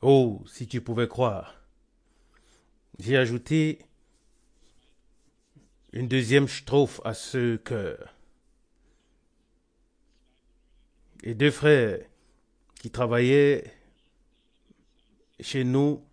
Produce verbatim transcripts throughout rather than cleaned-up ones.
Oh, si tu pouvais croire. J'ai ajouté une deuxième strophe à ce chœur. Et deux frères qui travaillaient chez nous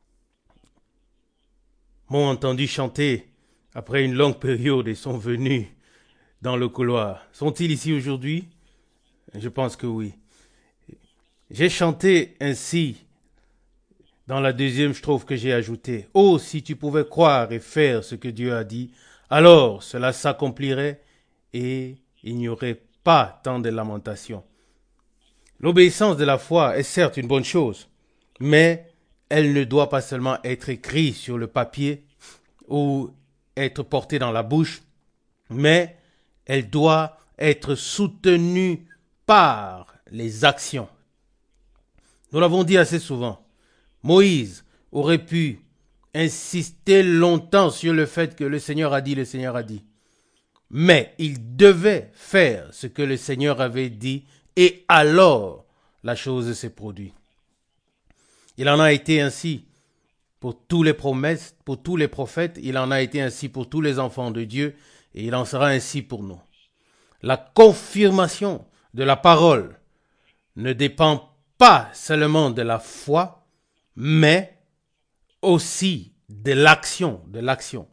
m'ont entendu chanter après une longue période et sont venus dans le couloir. Sont-ils ici aujourd'hui? Je pense que oui. J'ai chanté ainsi dans la deuxième strophe que j'ai ajoutée. Oh, si tu pouvais croire et faire ce que Dieu a dit, alors cela s'accomplirait et il n'y aurait pas tant de lamentations. L'obéissance de la foi est certes une bonne chose, mais elle ne doit pas seulement être écrite sur le papier ou être portée dans la bouche, mais elle doit être soutenue par les actions. Nous l'avons dit assez souvent. Moïse aurait pu insister longtemps sur le fait que le Seigneur a dit, le Seigneur a dit. Mais il devait faire ce que le Seigneur avait dit et alors la chose s'est produite. Il en a été ainsi pour tous les promesses, pour tous les prophètes, il en a été ainsi pour tous les enfants de Dieu et il en sera ainsi pour nous. La confirmation de la parole ne dépend pas seulement de la foi, mais aussi de l'action, de l'action.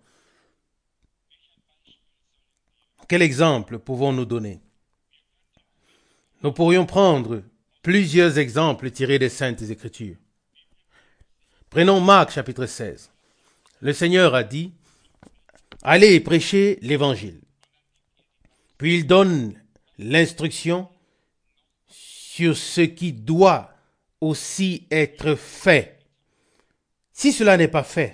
Quel exemple pouvons-nous donner? Nous pourrions prendre plusieurs exemples tirés des Saintes Écritures. Prenons Marc chapitre seize. Le Seigneur a dit, « Allez prêcher l'Évangile. » Puis il donne l'instruction sur ce qui doit aussi être fait. Si cela n'est pas fait,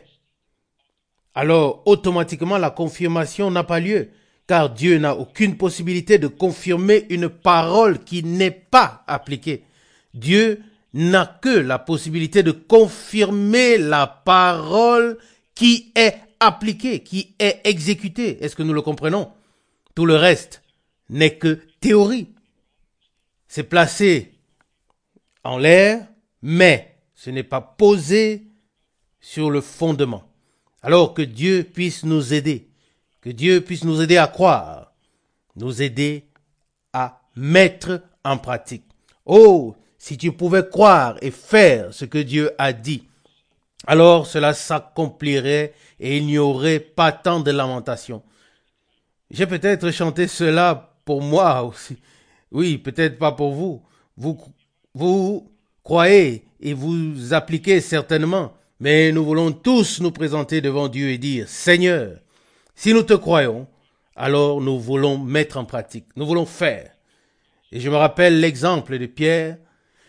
alors automatiquement la confirmation n'a pas lieu, car Dieu n'a aucune possibilité de confirmer une parole qui n'est pas appliquée. Dieu n'a que la possibilité de confirmer la parole qui est appliquée, qui est exécutée. Est-ce que nous le comprenons? Tout le reste n'est que théorie. C'est placé en l'air, mais ce n'est pas posé sur le fondement. Alors que Dieu puisse nous aider, que Dieu puisse nous aider à croire, nous aider à mettre en pratique. Oh, si tu pouvais croire et faire ce que Dieu a dit, alors cela s'accomplirait et il n'y aurait pas tant de lamentations. J'ai peut-être chanté cela pour moi aussi. Oui, peut-être pas pour vous. Vous, vous croyez et vous appliquez certainement, mais nous voulons tous nous présenter devant Dieu et dire, Seigneur, si nous te croyons, alors nous voulons mettre en pratique, nous voulons faire. Et je me rappelle l'exemple de Pierre,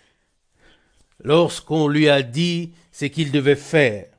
lorsqu'on lui a dit ce qu'il devait faire.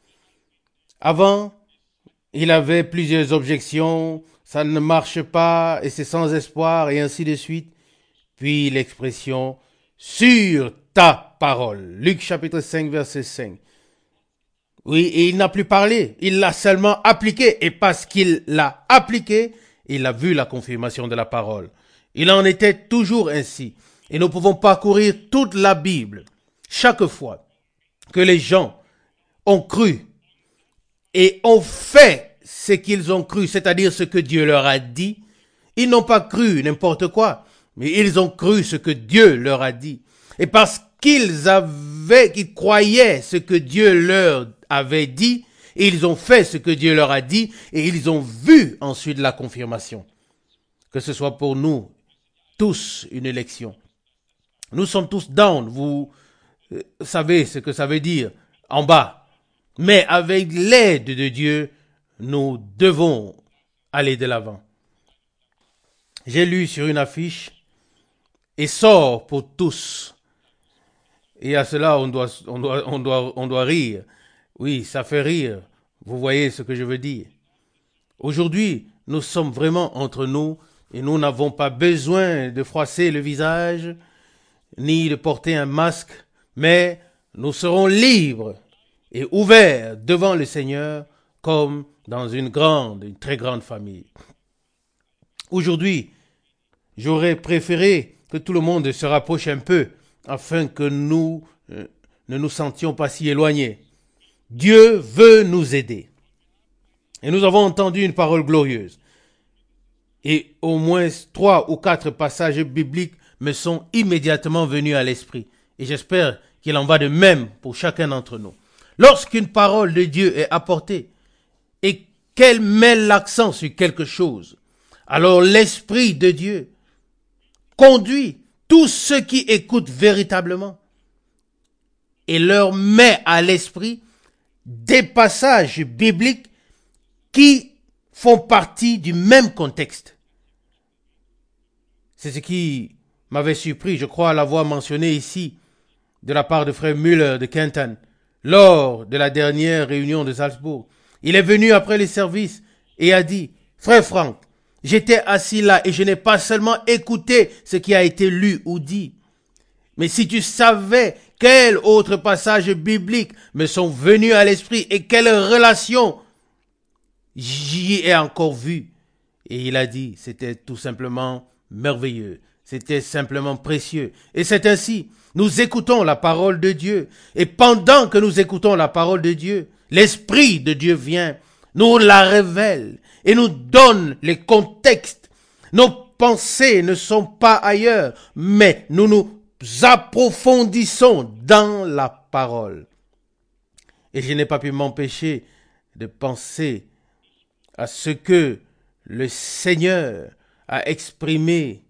Avant, il avait plusieurs objections, ça ne marche pas et c'est sans espoir et ainsi de suite. Puis l'expression « sur ta parole ». Luc chapitre cinq verset cinq. Oui, et il n'a plus parlé, il l'a seulement appliqué. Et parce qu'il l'a appliqué, il a vu la confirmation de la parole. Il en était toujours ainsi. Et nous pouvons parcourir toute la Bible. Chaque fois que les gens ont cru et ont fait ce qu'ils ont cru, c'est-à-dire ce que Dieu leur a dit, ils n'ont pas cru n'importe quoi, mais ils ont cru ce que Dieu leur a dit. Et parce qu'ils avaient, qu'ils croyaient ce que Dieu leur avait dit, ils ont fait ce que Dieu leur a dit, et ils ont vu ensuite la confirmation. Que ce soit pour nous, tous, une élection. Nous sommes tous down, vous savez ce que ça veut dire, en bas. Mais avec l'aide de Dieu, nous devons aller de l'avant. J'ai lu sur une affiche, et sort pour tous. Et à cela, on doit, on doit, on doit, on doit rire. Oui, ça fait rire. Vous voyez ce que je veux dire. Aujourd'hui, nous sommes vraiment entre nous et nous n'avons pas besoin de froisser le visage ni de porter un masque, mais nous serons libres et ouverts devant le Seigneur comme dans une grande, une très grande famille. Aujourd'hui, j'aurais préféré que tout le monde se rapproche un peu afin que nous euh, ne nous sentions pas si éloignés. Dieu veut nous aider. Et nous avons entendu une parole glorieuse. Et au moins trois ou quatre passages bibliques me sont immédiatement venus à l'esprit. Et j'espère qu'il en va de même pour chacun d'entre nous. Lorsqu'une parole de Dieu est apportée et qu'elle met l'accent sur quelque chose, alors l'Esprit de Dieu conduit tous ceux qui écoutent véritablement et leur met à l'esprit des passages bibliques qui font partie du même contexte. C'est ce qui m'avait surpris, je crois l'avoir mentionné ici, de la part de frère Müller de Kenton, lors de la dernière réunion de Salzbourg. Il est venu après les services et a dit, « Frère Franck, j'étais assis là et je n'ai pas seulement écouté ce qui a été lu ou dit, mais si tu savais quels autres passages bibliques me sont venus à l'esprit et quelles relations j'y ai encore vu. » Et il a dit, c'était tout simplement merveilleux, c'était simplement précieux. Et c'est ainsi, nous écoutons la parole de Dieu. Et pendant que nous écoutons la parole de Dieu, l'Esprit de Dieu vient, nous la révèle et nous donne les contextes. Nos pensées ne sont pas ailleurs, mais nous nous approfondissons dans la parole. Et je n'ai pas pu m'empêcher de penser à ce que le Seigneur a exprimé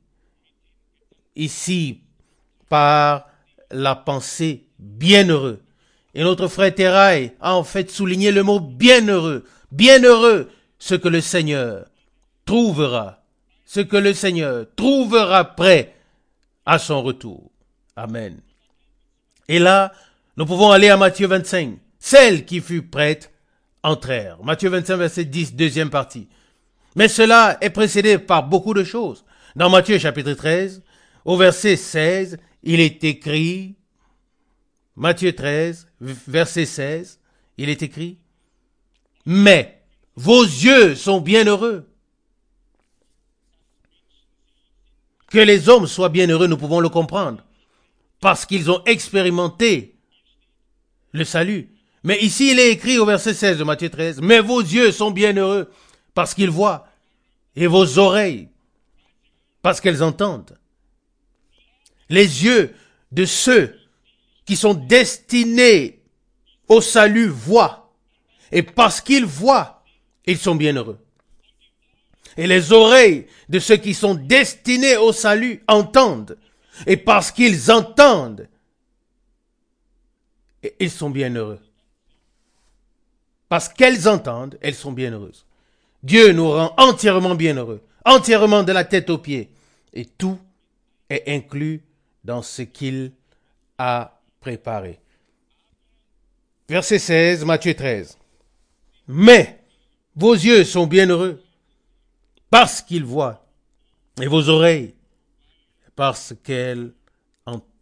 ici par la pensée bienheureux. Et notre frère Terrail a en fait souligné le mot bienheureux. Bienheureux, ce que le Seigneur trouvera, ce que le Seigneur trouvera prêt à son retour. Amen. Et là, nous pouvons aller à Matthieu vingt-cinq. Celles qui furent prêtes entrèrent. Matthieu vingt-cinq, verset dix, deuxième partie. Mais cela est précédé par beaucoup de choses. Dans Matthieu chapitre treize, au verset seize, il est écrit, Matthieu treize, verset seize, il est écrit, « Mais vos yeux sont bienheureux. » Que les hommes soient bienheureux, nous pouvons le comprendre, parce qu'ils ont expérimenté le salut. Mais ici, il est écrit au verset seize de Matthieu treize, « Mais vos yeux sont bienheureux, parce qu'ils voient, et vos oreilles, parce qu'elles entendent. » Les yeux de ceux qui sont destinés au salut voient, et parce qu'ils voient, ils sont bienheureux. Et les oreilles de ceux qui sont destinés au salut entendent, et parce qu'ils entendent, ils sont bienheureux. Parce qu'elles entendent, elles sont bienheureuses. Dieu nous rend entièrement bienheureux, entièrement de la tête aux pieds, et tout est inclus dans ce qu'il a préparé. Verset seize, Matthieu treize. « Mais vos yeux sont bienheureux parce qu'ils voient, et vos oreilles parce qu'elles entendent. »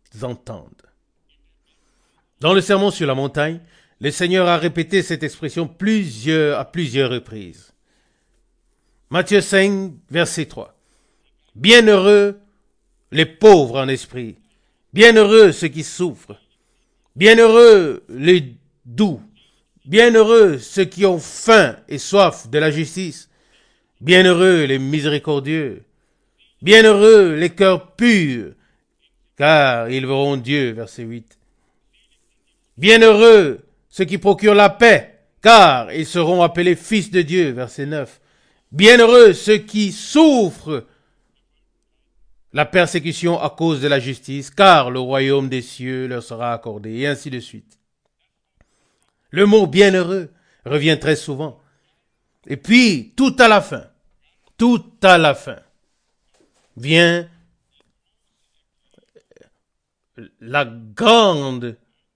Dans le sermon sur la montagne, le Seigneur a répété cette expression plusieurs, à plusieurs reprises. Matthieu cinq, verset trois. « Bienheureux les pauvres en esprit, bienheureux ceux qui souffrent, bienheureux les doux, bienheureux ceux qui ont faim et soif de la justice, bienheureux les miséricordieux, bienheureux les cœurs purs, car ils verront Dieu. » Verset huit. Bienheureux ceux qui procurent la paix, car ils seront appelés fils de Dieu. Verset neuf. Bienheureux ceux qui souffrent la persécution à cause de la justice, car le royaume des cieux leur sera accordé, et ainsi de suite. Le mot bienheureux revient très souvent. Et puis, tout à la fin, tout à la fin, vient la grande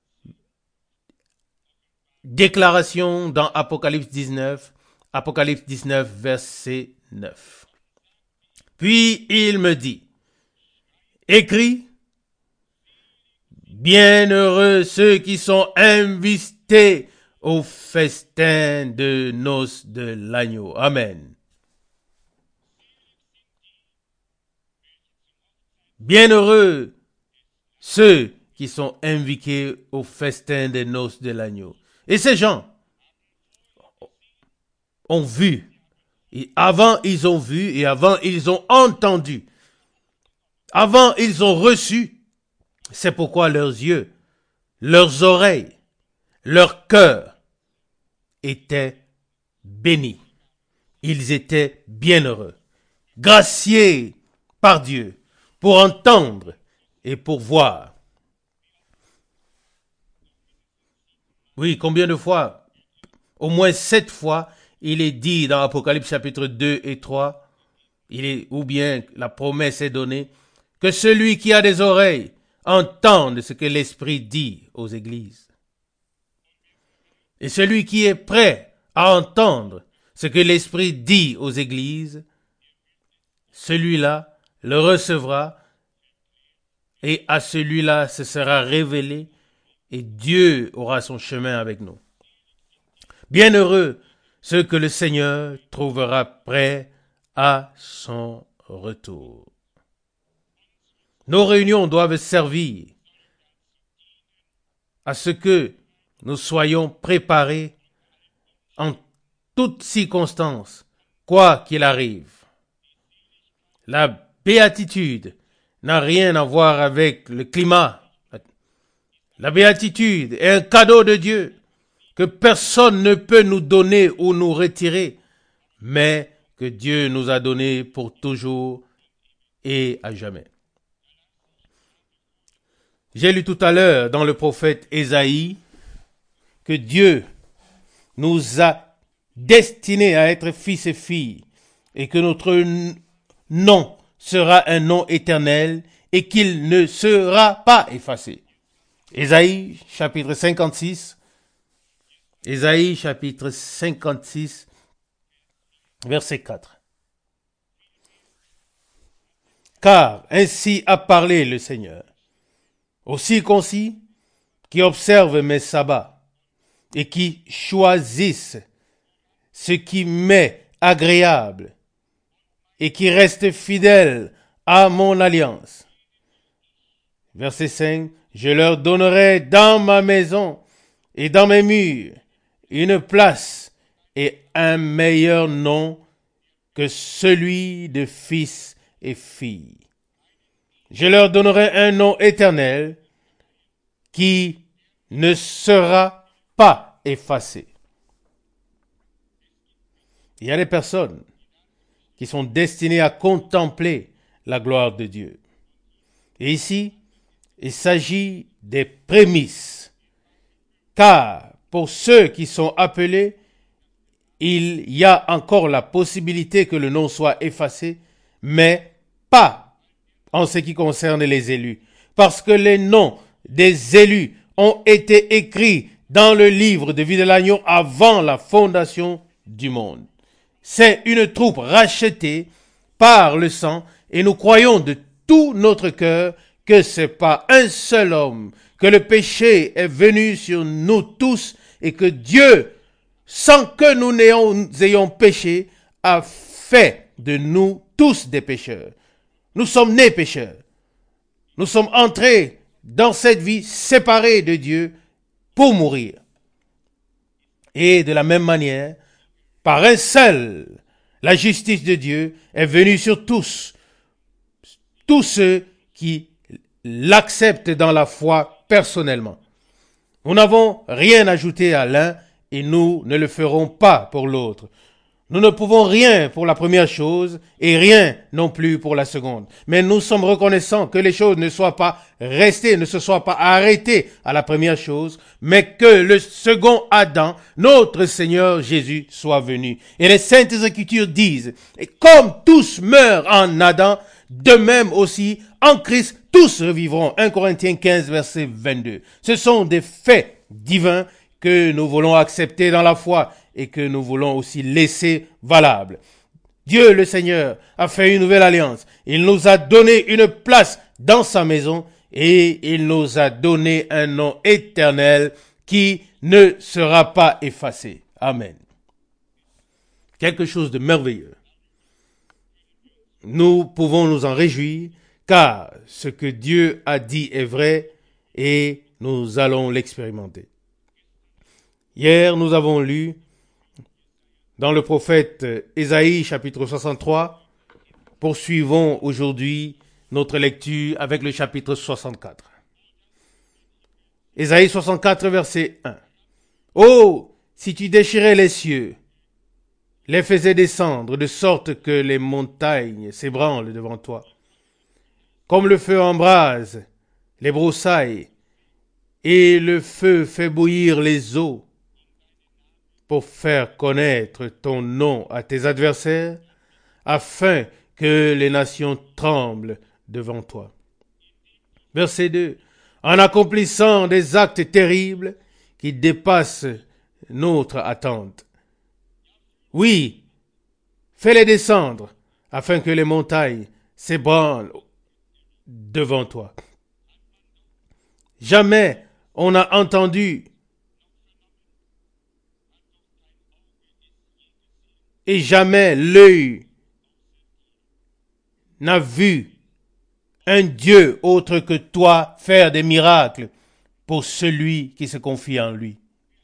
déclaration dans Apocalypse dix-neuf, Apocalypse dix-neuf, verset neuf. Puis il me dit, écrit, bienheureux ceux qui sont invités au festin de noces de l'agneau. Amen. Bienheureux ceux qui sont invités au festin des noces de l'agneau. Et ces gens ont vu. Et avant, ils ont vu et avant, ils ont entendu. Avant, ils ont reçu. C'est pourquoi leurs yeux, leurs oreilles, leur cœur étaient bénis. Ils étaient bienheureux, graciés par Dieu pour entendre et pour voir. Oui, combien de fois? Au moins sept fois, il est dit dans Apocalypse chapitre deux et trois, il est, ou bien la promesse est donnée, que celui qui a des oreilles entende ce que l'Esprit dit aux églises. Et celui qui est prêt à entendre ce que l'Esprit dit aux églises, celui-là le recevra et à celui-là ce sera révélé et Dieu aura son chemin avec nous. Bienheureux ceux que le Seigneur trouvera prêts à son retour. Nos réunions doivent servir à ce que nous soyons préparés en toutes circonstances, quoi qu'il arrive. La béatitude n'a rien à voir avec le climat. La béatitude est un cadeau de Dieu que personne ne peut nous donner ou nous retirer, mais que Dieu nous a donné pour toujours et à jamais. J'ai lu tout à l'heure dans le prophète Ésaïe que Dieu nous a destinés à être fils et filles et que notre nom sera un nom éternel et qu'il ne sera pas effacé. Ésaïe chapitre cinquante-six, Ésaïe chapitre cinquante-six, verset quatre. Car ainsi a parlé le Seigneur, aux circoncis qui observent mes sabbats et qui choisissent ce qui m'est agréable et qui restent fidèles à mon alliance. Verset cinq. Je leur donnerai dans ma maison et dans mes murs une place et un meilleur nom que celui de fils et filles. Je leur donnerai un nom éternel qui ne sera pas effacé. Il y a des personnes qui sont destinées à contempler la gloire de Dieu. Et ici, il s'agit des prémices. Car pour ceux qui sont appelés, il y a encore la possibilité que le nom soit effacé, mais pas en ce qui concerne les élus. Parce que les noms des élus ont été écrits dans le livre de vie de l'agneau avant la fondation du monde. C'est une troupe rachetée par le sang et nous croyons de tout notre cœur que c'est pas un seul homme, que le péché est venu sur nous tous et que Dieu, sans que nous n'ayons, ayons péché, a fait de nous tous des pécheurs. Nous sommes nés pécheurs. Nous sommes entrés dans cette vie séparée de Dieu pour mourir. Et de la même manière, par un seul, la justice de Dieu est venue sur tous, tous ceux qui l'acceptent dans la foi personnellement. Nous n'avons rien ajouté à l'un et nous ne le ferons pas pour l'autre. Nous ne pouvons rien pour la première chose et rien non plus pour la seconde. Mais nous sommes reconnaissants que les choses ne soient pas restées, ne se soient pas arrêtées à la première chose, mais que le second Adam, notre Seigneur Jésus, soit venu. Et les Saintes Écritures disent, et comme tous meurent en Adam, de même aussi en Christ, tous revivront. un Corinthiens quinze, verset vingt-deux. Ce sont des faits divins que nous voulons accepter dans la foi et que nous voulons aussi laisser valables. Dieu le Seigneur a fait une nouvelle alliance. Il nous a donné une place dans sa maison et il nous a donné un nom éternel qui ne sera pas effacé. Amen. Quelque chose de merveilleux. Nous pouvons nous en réjouir car ce que Dieu a dit est vrai et nous allons l'expérimenter. Hier, nous avons lu dans le prophète Ésaïe, chapitre soixante-trois. Poursuivons aujourd'hui notre lecture avec le chapitre soixante-quatre. Ésaïe soixante-quatre, verset un. Oh, si tu déchirais les cieux, les faisais descendre, de sorte que les montagnes s'ébranlent devant toi. Comme le feu embrase les broussailles, et le feu fait bouillir les eaux, pour faire connaître ton nom à tes adversaires, afin que les nations tremblent devant toi. Verset deux. En accomplissant des actes terribles qui dépassent notre attente. Oui, fais-les descendre, afin que les montagnes s'ébranlent devant toi. Jamais on n'a entendu et jamais l'œil n'a vu un Dieu autre que toi faire des miracles pour celui qui se confie en lui.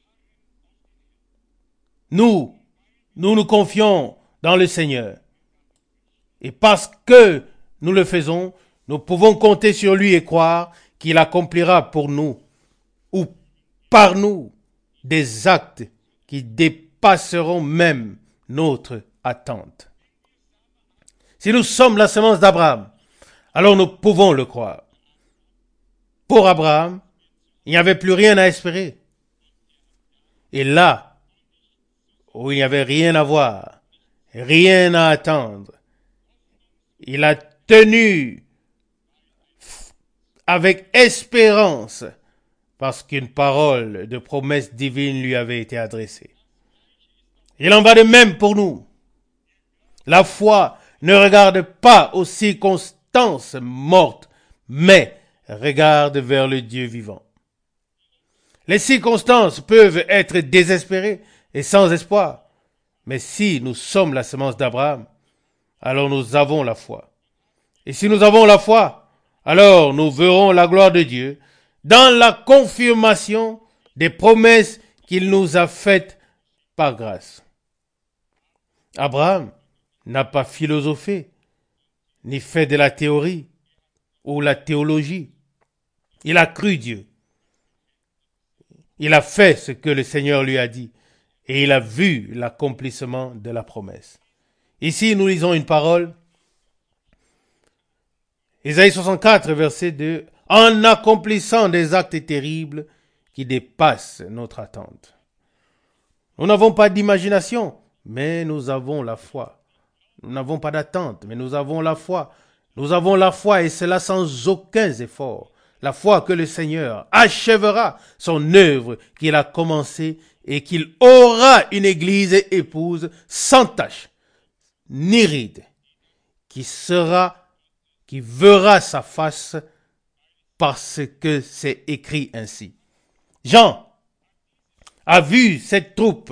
Nous, nous nous confions dans le Seigneur. Et parce que nous le faisons, nous pouvons compter sur lui et croire qu'il accomplira pour nous ou par nous des actes qui dépasseront même notre attente. Si nous sommes la semence d'Abraham, alors nous pouvons le croire. Pour Abraham, il n'y avait plus rien à espérer. Et là, où il n'y avait rien à voir, rien à attendre, il a tenu avec espérance parce qu'une parole de promesse divine lui avait été adressée. Il en va de même pour nous. La foi ne regarde pas aux circonstances mortes, mais regarde vers le Dieu vivant. Les circonstances peuvent être désespérées et sans espoir, mais si nous sommes la semence d'Abraham, alors nous avons la foi. Et si nous avons la foi, alors nous verrons la gloire de Dieu dans la confirmation des promesses qu'il nous a faites par grâce. Abraham n'a pas philosophé, ni fait de la théorie ou la théologie. Il a cru Dieu. Il a fait ce que le Seigneur lui a dit et il a vu l'accomplissement de la promesse. Ici, nous lisons une parole. Ésaïe soixante-quatre, verset deux. En accomplissant des actes terribles qui dépassent notre attente. Nous n'avons pas d'imagination, mais nous avons la foi. Nous n'avons pas d'attente, mais nous avons la foi. Nous avons la foi et cela sans aucun effort. La foi que le Seigneur achèvera son œuvre qu'il a commencée et qu'il aura une église épouse sans tache, ni ride, qui sera, qui verra sa face parce que c'est écrit ainsi. Jean a vu cette troupe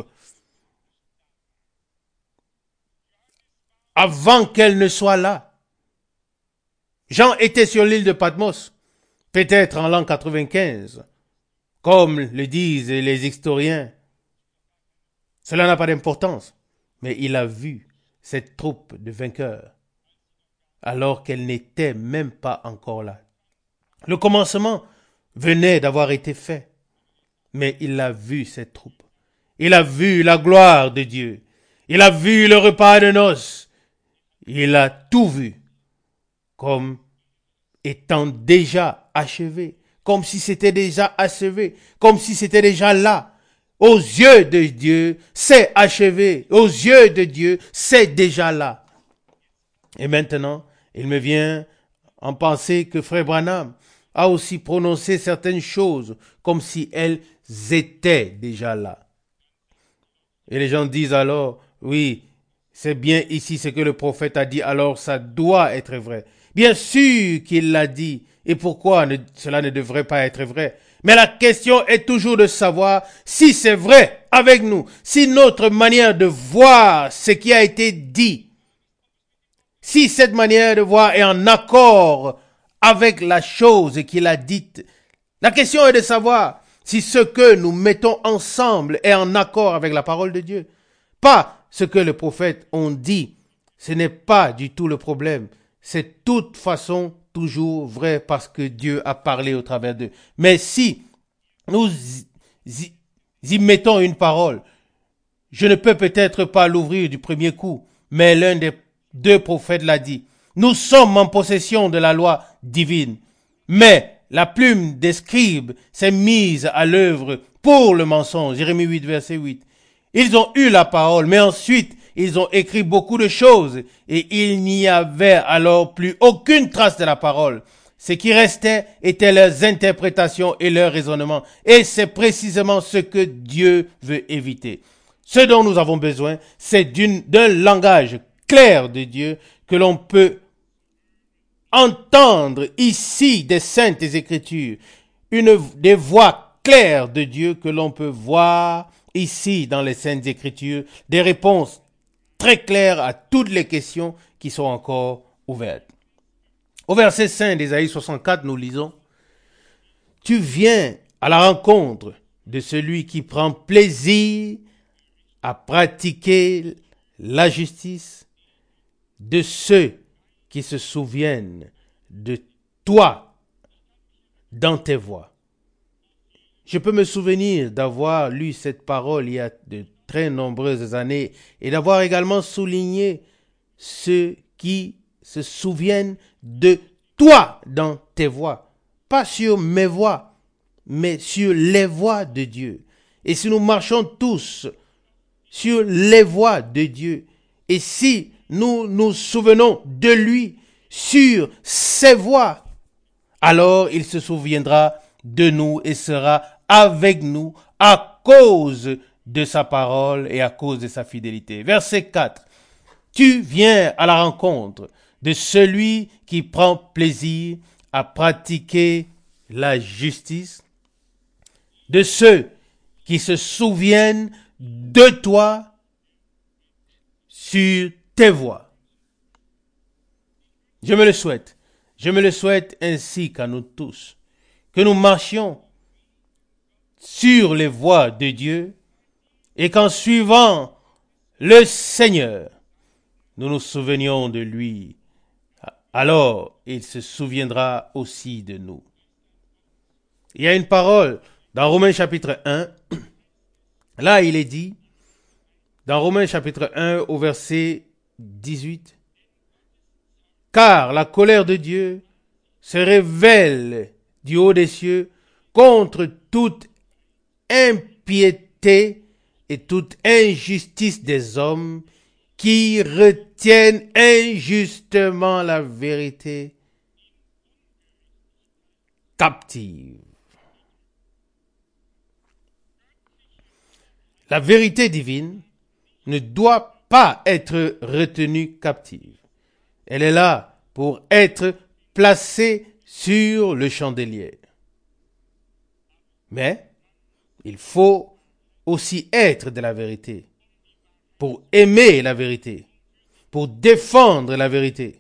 avant qu'elle ne soit là. Jean était sur l'île de Patmos, peut-être en l'an quatre-vingt-quinze, comme le disent les historiens. Cela n'a pas d'importance, mais il a vu cette troupe de vainqueurs, alors qu'elle n'était même pas encore là. Le commencement venait d'avoir été fait, mais il a vu cette troupe. Il a vu la gloire de Dieu. Il a vu le repas de noces. Il a tout vu comme étant déjà achevé, comme si c'était déjà achevé, comme si c'était déjà là. Aux yeux de Dieu, c'est achevé. Aux yeux de Dieu, c'est déjà là. Et maintenant, il me vient en pensée que Frère Branham a aussi prononcé certaines choses comme si elles étaient déjà là. Et les gens disent alors, oui, c'est bien ici ce que le prophète a dit, alors ça doit être vrai. Bien sûr qu'il l'a dit, et pourquoi ne, cela ne devrait pas être vrai? Mais la question est toujours de savoir si c'est vrai avec nous, si notre manière de voir ce qui a été dit, si cette manière de voir est en accord avec la chose qu'il a dite La question est de savoir si ce que nous mettons ensemble est en accord avec la parole de Dieu. Pas ce que les prophètes ont dit. Ce n'est pas du tout le problème. C'est de toute façon toujours vrai parce que Dieu a parlé au travers d'eux. Mais si nous y, y mettons une parole, je ne peux peut-être pas l'ouvrir du premier coup, mais l'un des deux prophètes l'a dit. Nous sommes en possession de la loi divine, mais la plume des scribes s'est mise à l'œuvre pour le mensonge. Jérémie huit, verset huit. Ils ont eu la parole, mais ensuite, ils ont écrit beaucoup de choses et il n'y avait alors plus aucune trace de la parole. Ce qui restait étaient leurs interprétations et leurs raisonnements. Et c'est précisément ce que Dieu veut éviter. Ce dont nous avons besoin, c'est d'une, d'un langage clair de Dieu que l'on peut entendre ici des saintes écritures. Une, des voix claires de Dieu que l'on peut voir ici dans les saintes écritures. Des réponses très claires à toutes les questions qui sont encore ouvertes. Au verset cinq d'Ésaïe soixante-quatre, nous lisons « Tu viens à la rencontre de celui qui prend plaisir à pratiquer la justice, de ceux qui se souviennent de toi dans tes voies. » Je peux me souvenir d'avoir lu cette parole il y a de très nombreuses années et d'avoir également souligné ceux qui se souviennent de toi dans tes voies. Pas sur mes voies, mais sur les voies de Dieu. Et si nous marchons tous sur les voies de Dieu, et si nous nous souvenons de lui sur ses voies, alors il se souviendra de nous et sera avec nous à cause de sa parole et à cause de sa fidélité. Verset quatre. Tu viens à la rencontre de celui qui prend plaisir à pratiquer la justice, de ceux qui se souviennent de toi sur tes voies. Je me le souhaite. Je me le souhaite ainsi qu'à nous tous, que nous marchions sur les voies de Dieu et qu'en suivant le Seigneur, nous nous souvenions de lui. Alors, il se souviendra aussi de nous. Il y a une parole dans Romains chapitre un. Là, il est dit, dans Romains chapitre un au verset dix-huit, « Car la colère de Dieu se révèle du haut des cieux contre toute impiété et toute injustice des hommes qui retiennent injustement la vérité captive. » La vérité divine ne doit pas être retenue captive. Elle est là pour être placée sur le chandelier. Mais il faut aussi être de la vérité, pour aimer la vérité, pour défendre la vérité.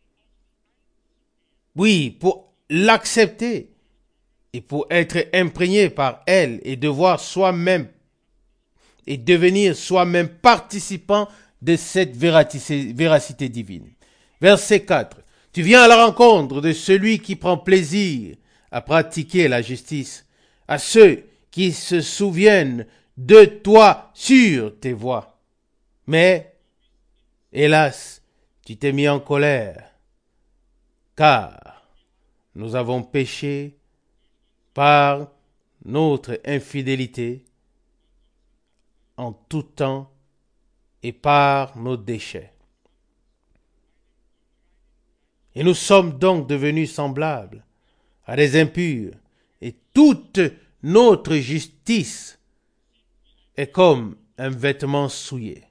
Oui, pour l'accepter et pour être imprégné par elle et devoir soi-même et devenir soi-même participant de cette véracité, véracité divine. Verset quatre. Tu viens à la rencontre de celui qui prend plaisir à pratiquer la justice, à ceux qui se souviennent de toi sur tes voies. Mais, hélas, tu t'es mis en colère, car nous avons péché par notre infidélité en tout temps et par nos déchets. Et nous sommes donc devenus semblables à des impurs, et toute notre justice est comme un vêtement souillé.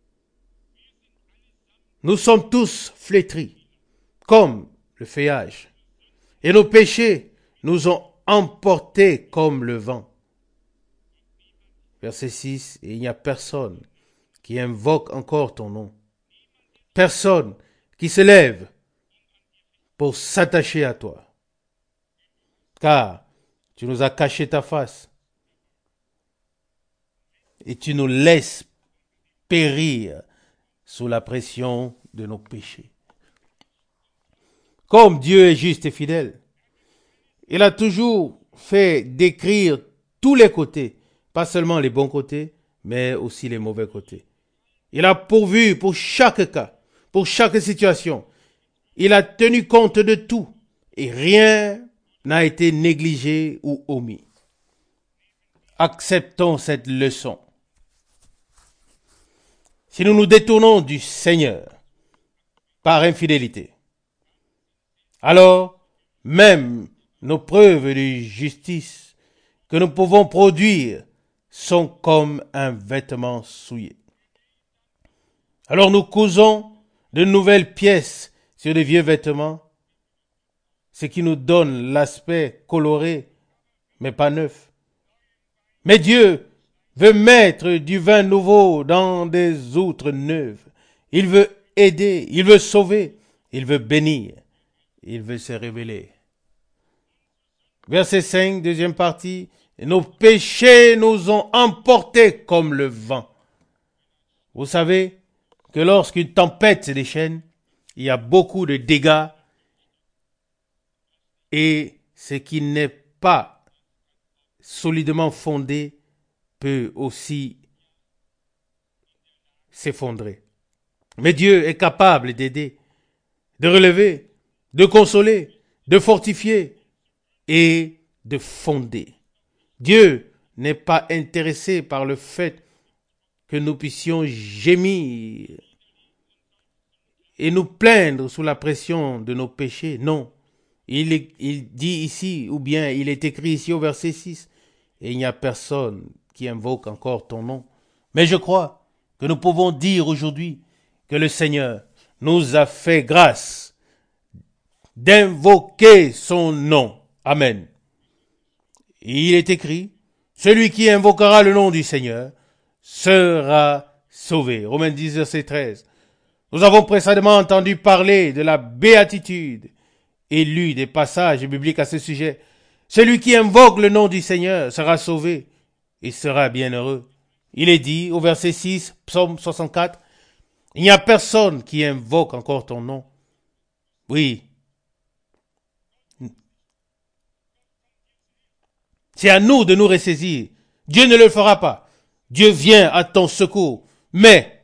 Nous sommes tous flétris, comme le feuillage, et nos péchés nous ont emportés comme le vent. Verset six, et il n'y a personne qui invoque encore ton nom. Personne qui se lève pour s'attacher à toi. Car Tu nous as caché ta face. Et tu nous laisses périr sous la pression de nos péchés. Comme Dieu est juste et fidèle, il a toujours fait décrire tous les côtés, pas seulement les bons côtés, mais aussi les mauvais côtés. Il a pourvu pour chaque cas, pour chaque situation. Il a tenu compte de tout et rien n'a été négligé ou omis. Acceptons cette leçon. Si nous nous détournons du Seigneur par infidélité, alors même nos preuves de justice que nous pouvons produire sont comme un vêtement souillé. Alors nous cousons de nouvelles pièces sur de vieux vêtements, ce qui nous donne l'aspect coloré, mais pas neuf. Mais Dieu veut mettre du vin nouveau dans des outres neuves. Il veut aider, il veut sauver, il veut bénir, il veut se révéler. Verset cinq, deuxième partie. Nos péchés nous ont emportés comme le vent. Vous savez que lorsqu'une tempête se déchaîne, il y a beaucoup de dégâts et ce qui n'est pas solidement fondé peut aussi s'effondrer. Mais Dieu est capable d'aider, de relever, de consoler, de fortifier et de fonder. Dieu n'est pas intéressé par le fait que nous puissions gémir et nous plaindre sous la pression de nos péchés. Non. Il, est, il dit ici, ou bien il est écrit ici au verset six, et il n'y a personne qui invoque encore ton nom. Mais je crois que nous pouvons dire aujourd'hui que le Seigneur nous a fait grâce d'invoquer son nom. Amen. Et il est écrit, celui qui invoquera le nom du Seigneur sera sauvé. Romains dix, verset treize. Nous avons précédemment entendu parler de la béatitude et lu des passages bibliques à ce sujet. Celui qui invoque le nom du Seigneur sera sauvé et sera bienheureux. Il est dit au verset six, psaume soixante-quatre, il n'y a personne qui invoque encore ton nom. Oui. C'est à nous de nous ressaisir. Dieu ne le fera pas. Dieu vient à ton secours. Mais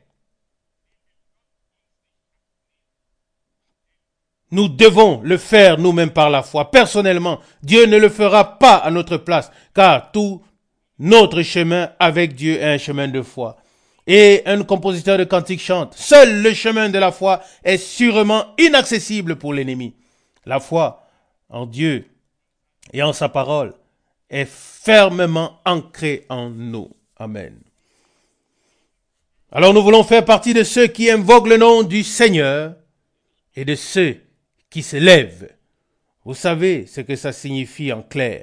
nous devons le faire nous-mêmes par la foi. Personnellement, Dieu ne le fera pas à notre place, car tout notre chemin avec Dieu est un chemin de foi. Et un compositeur de cantique chante, seul le chemin de la foi est sûrement inaccessible pour l'ennemi. La foi en Dieu et en sa parole est fermement ancrée en nous. Amen. Alors nous voulons faire partie de ceux qui invoquent le nom du Seigneur et de ceux qui se lèvent. Vous savez ce que ça signifie en clair.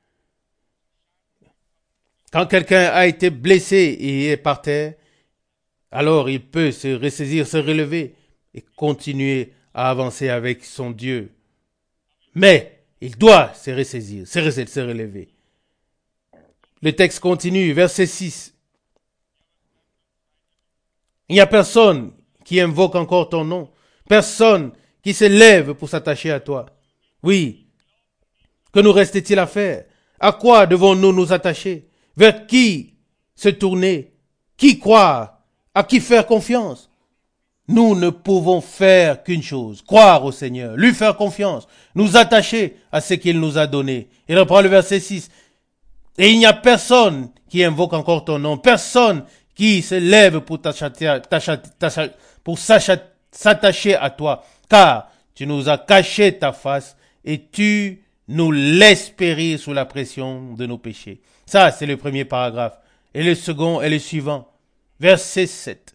Quand quelqu'un a été blessé et est par terre, alors il peut se ressaisir, se relever et continuer à avancer avec son Dieu. Mais il doit se ressaisir, se relever. Le texte continue, verset six. Il n'y a personne qui invoque encore ton nom. Personne qui se lève pour s'attacher à toi. Oui. Que nous reste-t-il à faire? À quoi devons-nous nous attacher? Vers qui se tourner? Qui croire? À qui faire confiance? Nous ne pouvons faire qu'une chose, croire au Seigneur, lui faire confiance, nous attacher à ce qu'il nous a donné. Il reprend le verset six. Et il n'y a personne qui invoque encore ton nom, personne qui se lève pour pour s'attacher à toi, car tu nous as caché ta face et tu nous laisses périr sous la pression de nos péchés. Ça, c'est le premier paragraphe. Et le second est le suivant. Verset sept.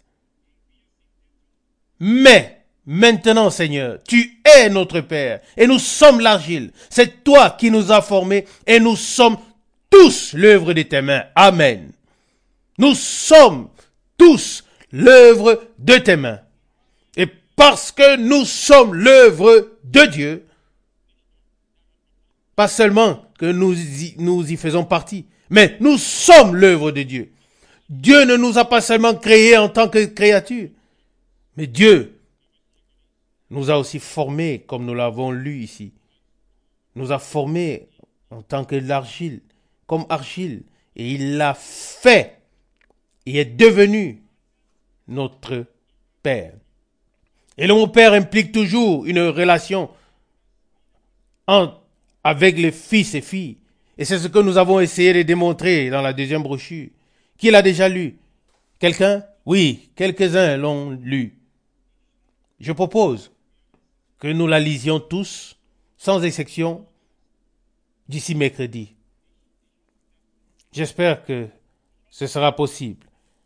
Mais, maintenant, Seigneur, tu es notre Père et nous sommes l'argile. C'est toi qui nous as formés et nous sommes tous l'œuvre de tes mains. Amen. Nous sommes tous l'œuvre de tes mains. Et parce que nous sommes l'œuvre de Dieu, pas seulement que nous y, nous y faisons partie. Mais nous sommes l'œuvre de Dieu. Dieu ne nous a pas seulement créés en tant que créatures, mais Dieu nous a aussi formés, comme nous l'avons lu ici. Nous a formés en tant que l'argile, comme argile. Et il l'a fait. Il est devenu notre Père. Et le mot Père implique toujours une relation entre, avec les fils et filles. Et c'est ce que nous avons essayé de démontrer dans la deuxième brochure. Qui l'a déjà lu? Quelqu'un? Oui, quelques-uns l'ont lu. Je propose que nous la lisions tous, sans exception, d'ici mercredi. J'espère que ce sera possible.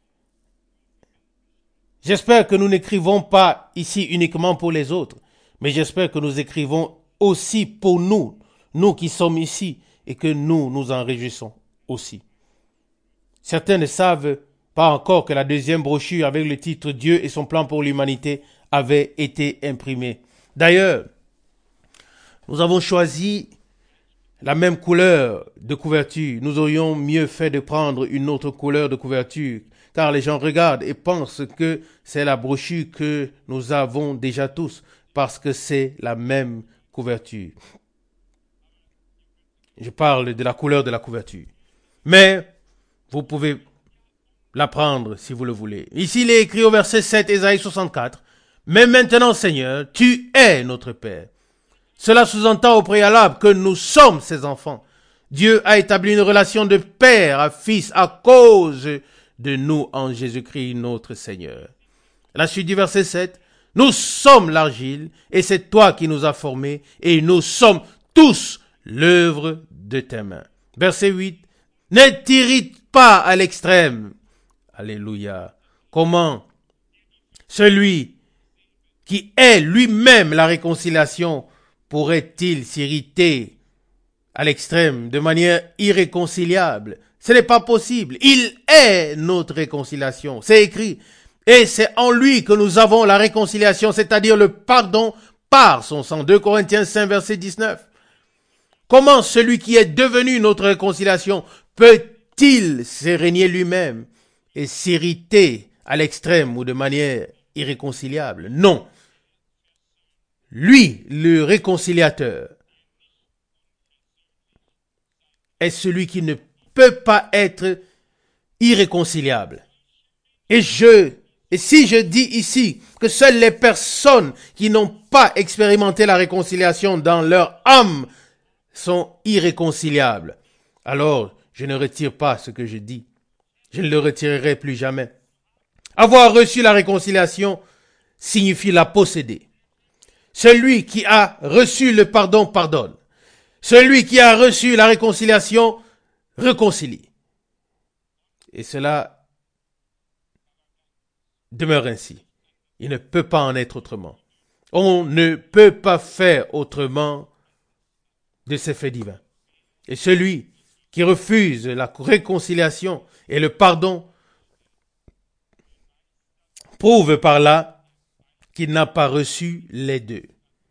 J'espère que nous n'écrivons pas ici uniquement pour les autres, mais j'espère que nous écrivons aussi pour nous, nous qui sommes ici, et que nous nous en réjouissons aussi. Certains ne savent pas encore que la deuxième brochure avec le titre Dieu et son plan pour l'humanité avait été imprimée. D'ailleurs, nous avons choisi la même couleur de couverture. Nous aurions mieux fait de prendre une autre couleur de couverture, car les gens regardent et pensent que c'est la brochure que nous avons déjà tous, parce que c'est la même couverture. Je parle de la couleur de la couverture. Mais vous pouvez la prendre si vous le voulez. Ici, il est écrit au verset sept, Ésaïe soixante-quatre. « Mais maintenant, Seigneur, tu es notre Père. » Cela sous-entend au préalable que nous sommes ses enfants. Dieu a établi une relation de père à fils à cause de nous en Jésus-Christ notre Seigneur. La suite du verset sept. « Nous sommes l'argile et c'est toi qui nous as formés et nous sommes tous l'œuvre de tes mains. » Verset huit. « Ne t'irrite pas à l'extrême. » Alléluia. Comment celui qui est lui-même la réconciliation pourrait-il s'irriter à l'extrême de manière irréconciliable? Ce n'est pas possible. Il est notre réconciliation. C'est écrit. Et c'est en lui que nous avons la réconciliation, c'est-à-dire le pardon par son sang. deux Corinthiens cinq, verset dix-neuf. Comment celui qui est devenu notre réconciliation peut-il se régner lui-même et s'irriter à l'extrême ou de manière irréconciliable? Non. Lui, le réconciliateur, est celui qui ne peut pas être irréconciliable. Et je, et si je dis ici que seules les personnes qui n'ont pas expérimenté la réconciliation dans leur âme sont irréconciliables, alors je ne retire pas ce que je dis. Je ne le retirerai plus jamais. Avoir reçu la réconciliation signifie la posséder. Celui qui a reçu le pardon pardonne. Celui qui a reçu la réconciliation réconcilie. Et cela demeure ainsi. Il ne peut pas en être autrement. On ne peut pas faire autrement de ces faits divins. Et celui qui refuse la réconciliation et le pardon prouve par là qu'il n'a pas reçu les deux.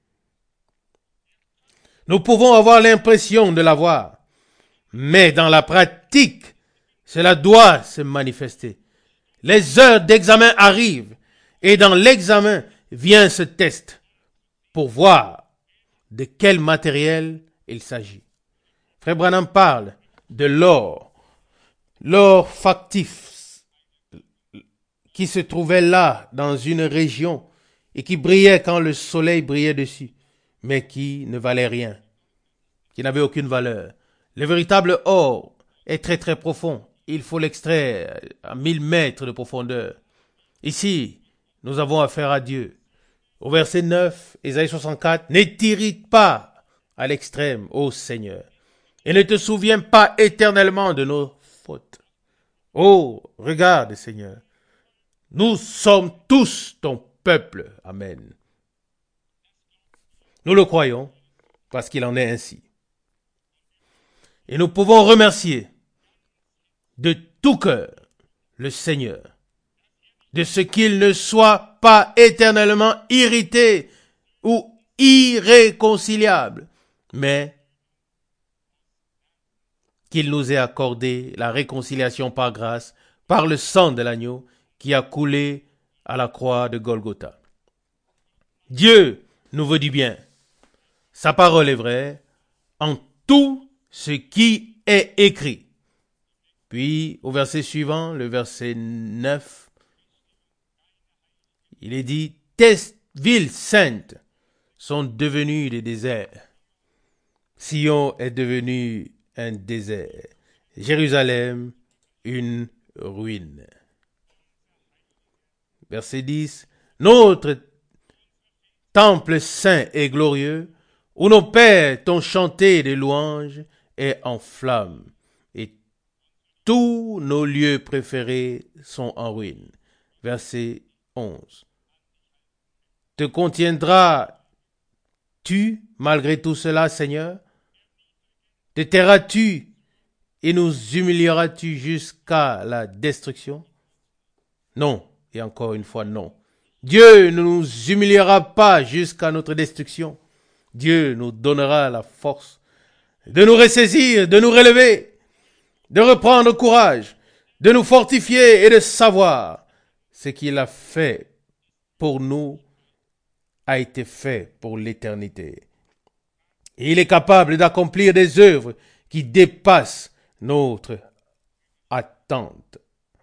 Nous pouvons avoir l'impression de l'avoir, mais dans la pratique, cela doit se manifester. Les heures d'examen arrivent et dans l'examen vient ce test pour voir de quel matériel il s'agit. Frère Branham parle de l'or, l'or factif qui se trouvait là dans une région et qui brillait quand le soleil brillait dessus, mais qui ne valait rien, qui n'avait aucune valeur. Le véritable or est très très profond. Il faut l'extraire à mille mètres de profondeur. Ici, nous avons affaire à Dieu. Au verset neuf, Ésaïe soixante-quatre, « Ne t'irrite pas à l'extrême, ô Seigneur, et ne te souviens pas éternellement de nos fautes. Oh, regarde, Seigneur, nous sommes tous ton peuple. » Amen. Nous le croyons parce qu'il en est ainsi. Et nous pouvons remercier de tout cœur le Seigneur de ce qu'il ne soit pas éternellement irrité ou irréconciliable, mais qu'il nous ait accordé la réconciliation par grâce, par le sang de l'agneau qui a coulé à la croix de Golgotha. Dieu nous veut du bien. Sa parole est vraie en tout ce qui est écrit. Puis, au verset suivant, le verset neuf, il est dit, « Tes villes saintes sont devenues des déserts. Sion est devenu un désert. Jérusalem, une ruine. » Verset dix, « Notre temple saint et glorieux, où nos pères t'ont chanté des louanges, est en flammes, et tous nos lieux préférés sont en ruine. » Verset onze. « Te contiendras-tu malgré tout cela, Seigneur? Te tairas-tu et nous humilieras-tu jusqu'à la destruction? » Non, et encore une fois non. Dieu ne nous humiliera pas jusqu'à notre destruction. Dieu nous donnera la force de nous ressaisir, de nous relever, de reprendre courage, de nous fortifier et de savoir ce qu'il a fait pour nous a été fait pour l'éternité. Et il est capable d'accomplir des œuvres qui dépassent notre attente.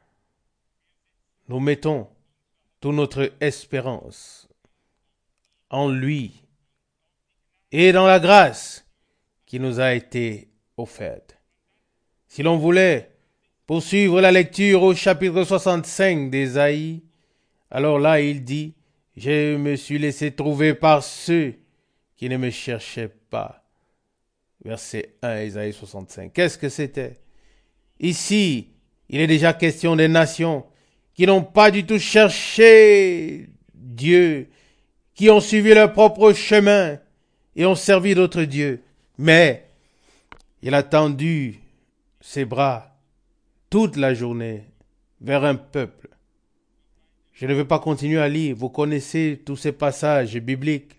Nous mettons toute notre espérance en lui et dans la grâce qui nous a été offerte. Si l'on voulait poursuivre la lecture au chapitre soixante-cinq d'Ésaïe, alors là il dit, « Je me suis laissé trouver par ceux qui ne me cherchaient pas. » Verset un, Ésaïe soixante-cinq. Qu'est-ce que c'était? Ici, il est déjà question des nations qui n'ont pas du tout cherché Dieu, qui ont suivi leur propre chemin et ont servi d'autres dieux. Mais il a tendu ses bras toute la journée vers un peuple. Je ne veux pas continuer à lire, vous connaissez tous ces passages bibliques.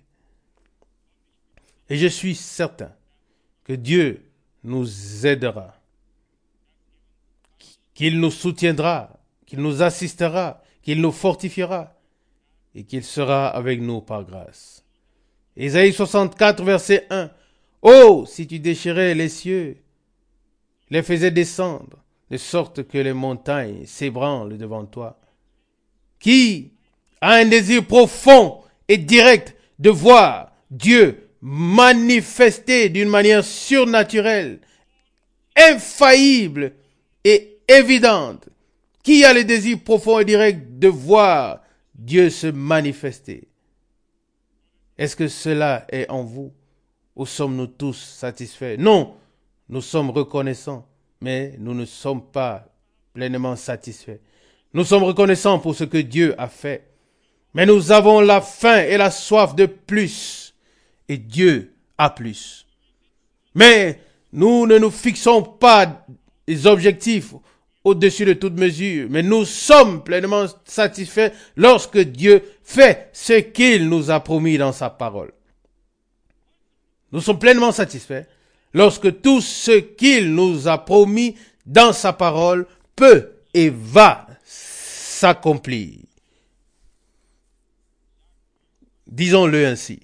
Et je suis certain que Dieu nous aidera, qu'il nous soutiendra, qu'il nous assistera, qu'il nous fortifiera et qu'il sera avec nous par grâce. Ésaïe soixante-quatre, verset un. « Oh, si tu déchirais les cieux, les faisais descendre, de sorte que les montagnes s'ébranlent devant toi. Qui a un désir profond et direct de voir Dieu manifesté d'une manière surnaturelle, infaillible et évidente. Qui a le désir profond et direct de voir Dieu se manifester? Est-ce que cela est en vous? Ou sommes-nous tous satisfaits? Non, nous sommes reconnaissants, mais nous ne sommes pas pleinement satisfaits. Nous sommes reconnaissants pour ce que Dieu a fait, mais nous avons la faim et la soif de plus, et Dieu a plus. Mais nous ne nous fixons pas des objectifs au-dessus de toute mesure, mais nous sommes pleinement satisfaits lorsque Dieu fait ce qu'il nous a promis dans sa parole. Nous sommes pleinement satisfaits lorsque tout ce qu'il nous a promis dans sa parole peut et va s'accomplir. Disons-le ainsi.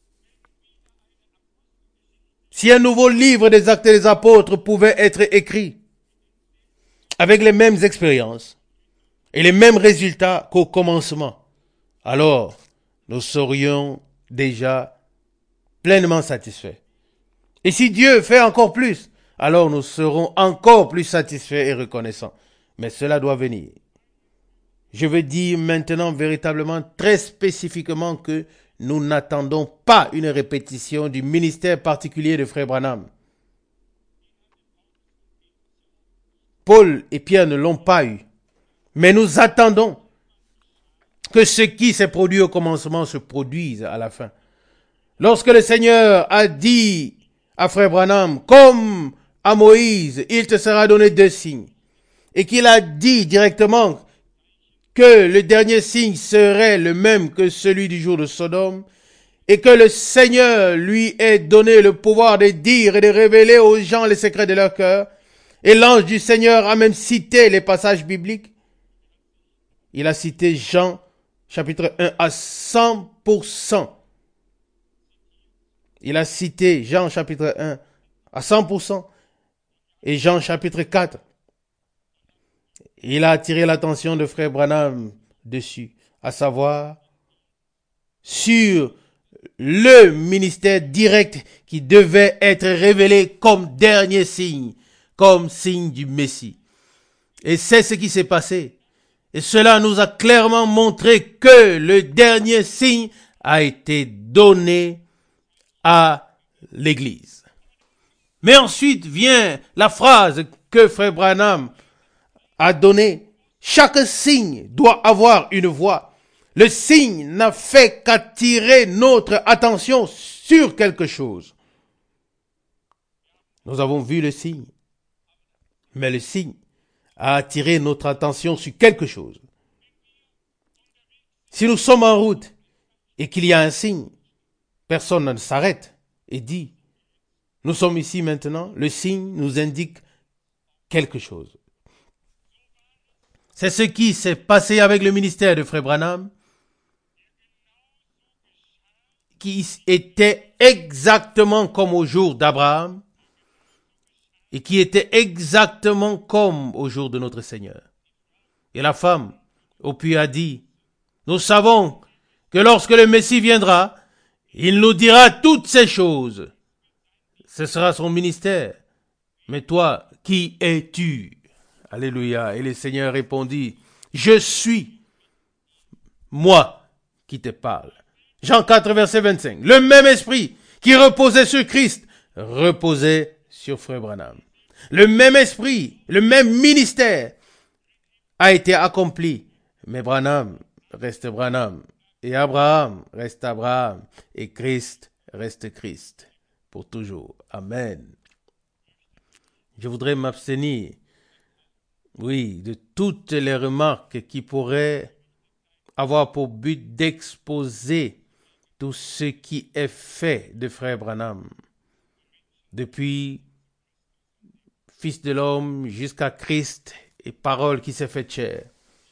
Si un nouveau livre des Actes des Apôtres pouvait être écrit avec les mêmes expériences et les mêmes résultats qu'au commencement, alors nous serions déjà pleinement satisfaits. Et si Dieu fait encore plus, alors nous serons encore plus satisfaits et reconnaissants. Mais cela doit venir. Je veux dire maintenant véritablement, très spécifiquement, que nous n'attendons pas une répétition du ministère particulier de Frère Branham. Paul et Pierre ne l'ont pas eu. Mais nous attendons que ce qui s'est produit au commencement se produise à la fin. Lorsque le Seigneur a dit à Frère Branham, comme à Moïse, il te sera donné deux signes, et qu'il a dit directement que le dernier signe serait le même que celui du jour de Sodome, et que le Seigneur lui ait donné le pouvoir de dire et de révéler aux gens les secrets de leur cœur, Et l'ange du Seigneur a même cité les passages bibliques. Il a cité Jean chapitre un à cent pour cent. Il a cité Jean chapitre un à cent pour cent et Jean chapitre quatre. Il a attiré l'attention de frère Branham dessus, à savoir sur le ministère direct qui devait être révélé comme dernier signe, comme signe du Messie. Et c'est ce qui s'est passé. Et cela nous a clairement montré que le dernier signe a été donné à l'Église. Mais ensuite vient la phrase que frère Branham a donnée. Chaque signe doit avoir une voix. Le signe n'a fait qu'attirer notre attention sur quelque chose. Nous avons vu le signe. Mais le signe a attiré notre attention sur quelque chose. Si nous sommes en route et qu'il y a un signe, personne ne s'arrête et dit, nous sommes ici maintenant, le signe nous indique quelque chose. C'est ce qui s'est passé avec le ministère de frère Branham, qui était exactement comme au jour d'Abraham et qui était exactement comme au jour de notre Seigneur. Et la femme au puits a dit, nous savons que lorsque le Messie viendra, il nous dira toutes ces choses. Ce sera son ministère. Mais toi, qui es-tu? Alléluia. Et le Seigneur répondit, je suis moi qui te parle. Jean quatre, verset vingt-cinq. Le même esprit qui reposait sur Christ reposait sur frère Branham. Le même esprit, le même ministère a été accompli. Mais Branham reste Branham. Et Abraham reste Abraham. Et Christ reste Christ. Pour toujours. Amen. Je voudrais m'abstenir, oui, de toutes les remarques qui pourraient avoir pour but d'exposer tout ce qui est fait de frère Branham, depuis Fils de l'homme jusqu'à Christ et parole qui s'est faite chair.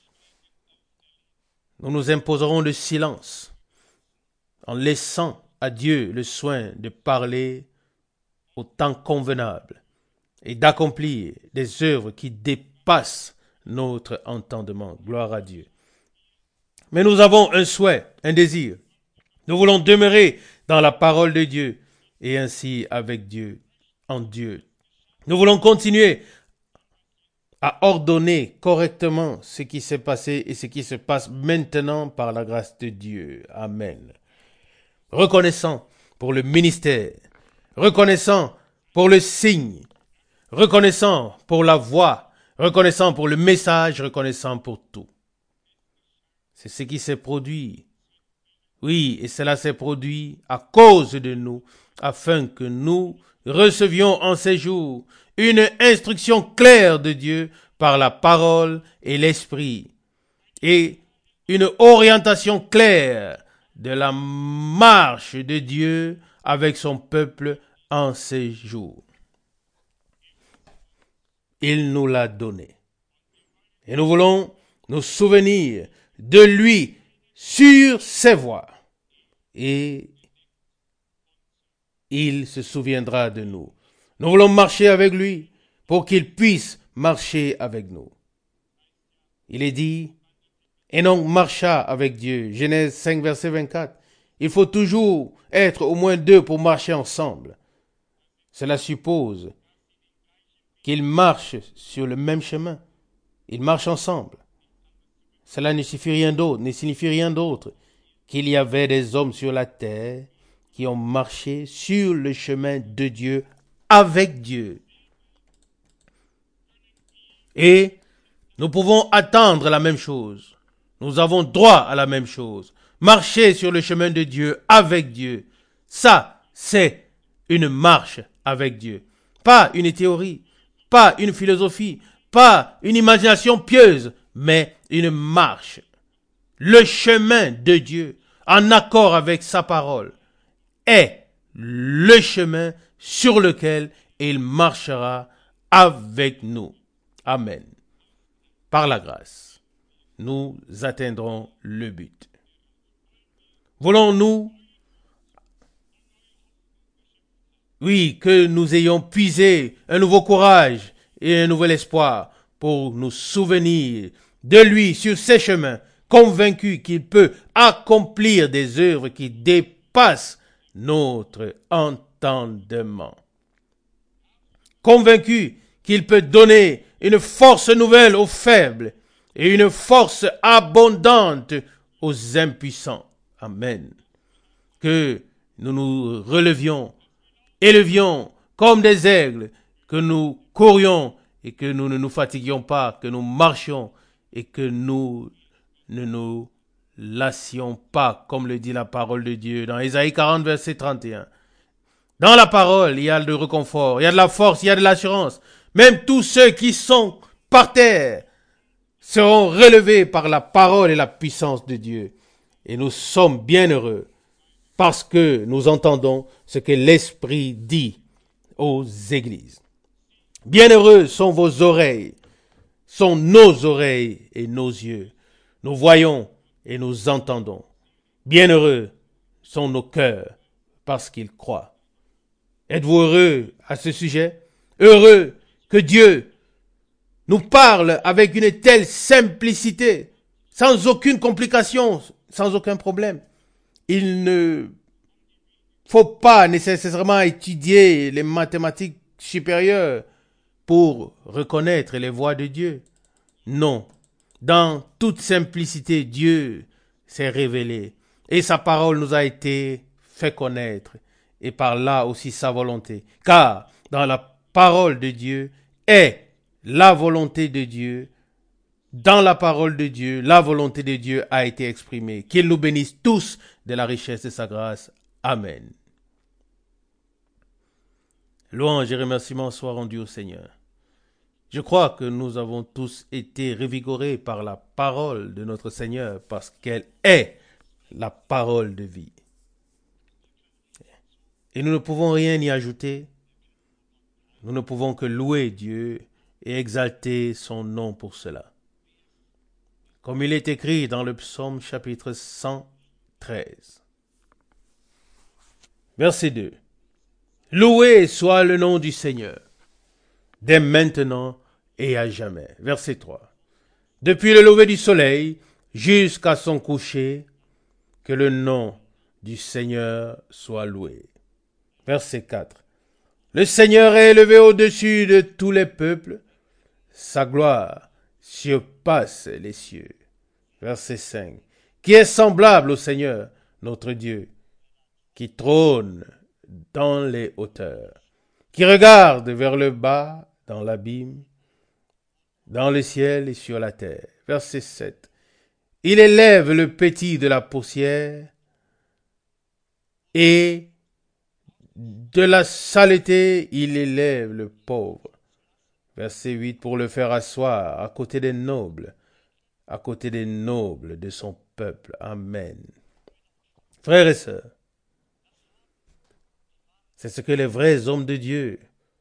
Nous nous imposerons le silence en laissant à Dieu le soin de parler au temps convenable et d'accomplir des œuvres qui dépassent notre entendement. Gloire à Dieu. Mais nous avons un souhait, un désir. Nous voulons demeurer dans la parole de Dieu et ainsi avec Dieu, en Dieu. Nous voulons continuer à ordonner correctement ce qui s'est passé et ce qui se passe maintenant par la grâce de Dieu. Amen. Reconnaissant pour le ministère, reconnaissant pour le signe, reconnaissant pour la voix, reconnaissant pour le message, reconnaissant pour tout. C'est ce qui s'est produit. Oui, et cela s'est produit à cause de nous, afin que nous recevions en ces jours une instruction claire de Dieu par la parole et l'esprit, et une orientation claire de la marche de Dieu avec son peuple en ces jours. Il nous l'a donné. Et nous voulons nous souvenir de lui sur ses voies. Et il se souviendra de nous. Nous voulons marcher avec lui pour qu'il puisse marcher avec nous. Il est dit, Enoch marcha avec Dieu. Genèse cinq, verset vingt-quatre. Il faut toujours être au moins deux pour marcher ensemble. Cela suppose qu'ils marchent sur le même chemin. Ils marchent ensemble. Cela ne signifie rien d'autre, ne signifie rien d'autre qu'il y avait des hommes sur la terre qui ont marché sur le chemin de Dieu avec Dieu. Et nous pouvons attendre la même chose. Nous avons droit à la même chose. Marcher sur le chemin de Dieu avec Dieu. Ça, c'est une marche avec Dieu. Pas une théorie, pas une philosophie, pas une imagination pieuse, mais une marche. Le chemin de Dieu, en accord avec sa parole, est le chemin sur lequel il marchera avec nous. Amen. Par la grâce, nous atteindrons le but. Voulons-nous, oui, que nous ayons puisé un nouveau courage et un nouvel espoir pour nous souvenir de lui sur ses chemins, convaincus qu'il peut accomplir des œuvres qui dépassent notre entendement. Convaincus qu'il peut donner une force nouvelle aux faibles et une force abondante aux impuissants. Amen. Que nous nous relevions, élevions comme des aigles, que nous courions et que nous ne nous fatiguions pas, que nous marchions et que nous ne nous lassions pas, comme le dit la parole de Dieu dans Ésaïe quarante, verset trente et un. Dans la parole, il y a de réconfort, il y a de la force, il y a de l'assurance. Même tous ceux qui sont par terre seront relevés par la parole et la puissance de Dieu. Et nous sommes bien heureux parce que nous entendons ce que l'Esprit dit aux églises. Bienheureux sont vos oreilles, sont nos oreilles et nos yeux. Nous voyons et nous entendons. Bienheureux sont nos cœurs parce qu'ils croient. Êtes-vous heureux à ce sujet? Heureux que Dieu nous parle avec une telle simplicité, sans aucune complication, sans aucun problème. Il ne faut pas nécessairement étudier les mathématiques supérieures pour reconnaître les voies de Dieu. Non. Dans toute simplicité, Dieu s'est révélé et sa parole nous a été fait connaître et par là aussi sa volonté. Car dans la parole de Dieu est la volonté de Dieu. Dans la parole de Dieu, la volonté de Dieu a été exprimée. Qu'il nous bénisse tous de la richesse de sa grâce. Amen. Louange et remerciements soient rendus au Seigneur. Je crois que nous avons tous été revigorés par la parole de notre Seigneur parce qu'elle est la parole de vie. Et nous ne pouvons rien y ajouter. Nous ne pouvons que louer Dieu et exalter son nom pour cela. Comme il est écrit dans le psaume chapitre cent treize. Verset deux. Loué soit le nom du Seigneur, dès maintenant et à jamais. Verset trois. Depuis le lever du soleil jusqu'à son coucher, que le nom du Seigneur soit loué. Verset quatre. Le Seigneur est élevé au-dessus de tous les peuples, sa gloire surpasse les cieux. Verset cinq. Qui est semblable au Seigneur, notre Dieu, qui trône dans les hauteurs, qui regarde vers le bas dans l'abîme, dans le ciel et sur la terre. Verset sept. Il élève le petit de la poussière et de la saleté, il élève le pauvre. Verset huit. Pour le faire asseoir à côté des nobles, à côté des nobles de son peuple. Amen. Frères et sœurs, c'est ce que les vrais hommes de Dieu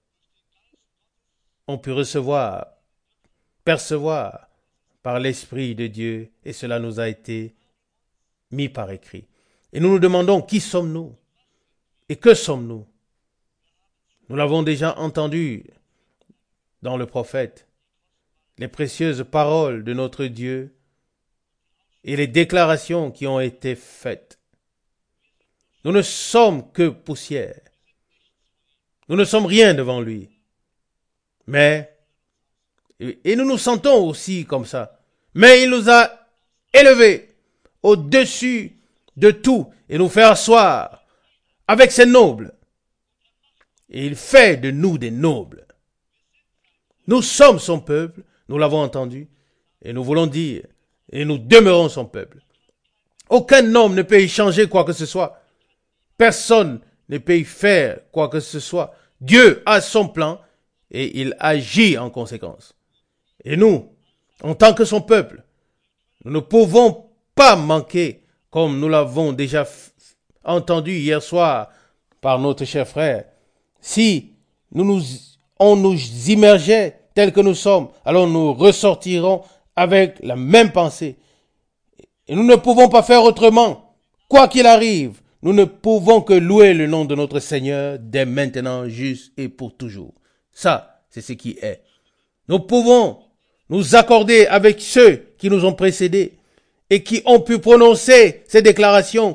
ont pu recevoir, percevoir par l'Esprit de Dieu, et cela nous a été mis par écrit. Et nous nous demandons, qui sommes-nous? Et que sommes-nous? Nous l'avons déjà entendu dans le prophète, les précieuses paroles de notre Dieu et les déclarations qui ont été faites. Nous ne sommes que poussière. Nous ne sommes rien devant lui. Mais, et nous nous sentons aussi comme ça, mais il nous a élevés au-dessus de tout et nous fait asseoir avec ses nobles. Et il fait de nous des nobles. Nous sommes son peuple, nous l'avons entendu, et nous voulons dire, et nous demeurons son peuple. Aucun homme ne peut y changer quoi que ce soit. Personne ne peut y faire quoi que ce soit. Dieu a son plan et il agit en conséquence. Et nous, en tant que son peuple, nous ne pouvons pas manquer, comme nous l'avons déjà entendu hier soir par notre cher frère. Si nous nous on nous immergeait tels que nous sommes, alors nous ressortirons avec la même pensée. Et nous ne pouvons pas faire autrement. Quoi qu'il arrive, nous ne pouvons que louer le nom de notre Seigneur dès maintenant, juste et pour toujours. Ça, c'est ce qui est. Nous pouvons nous accorder avec ceux qui nous ont précédés et qui ont pu prononcer ces déclarations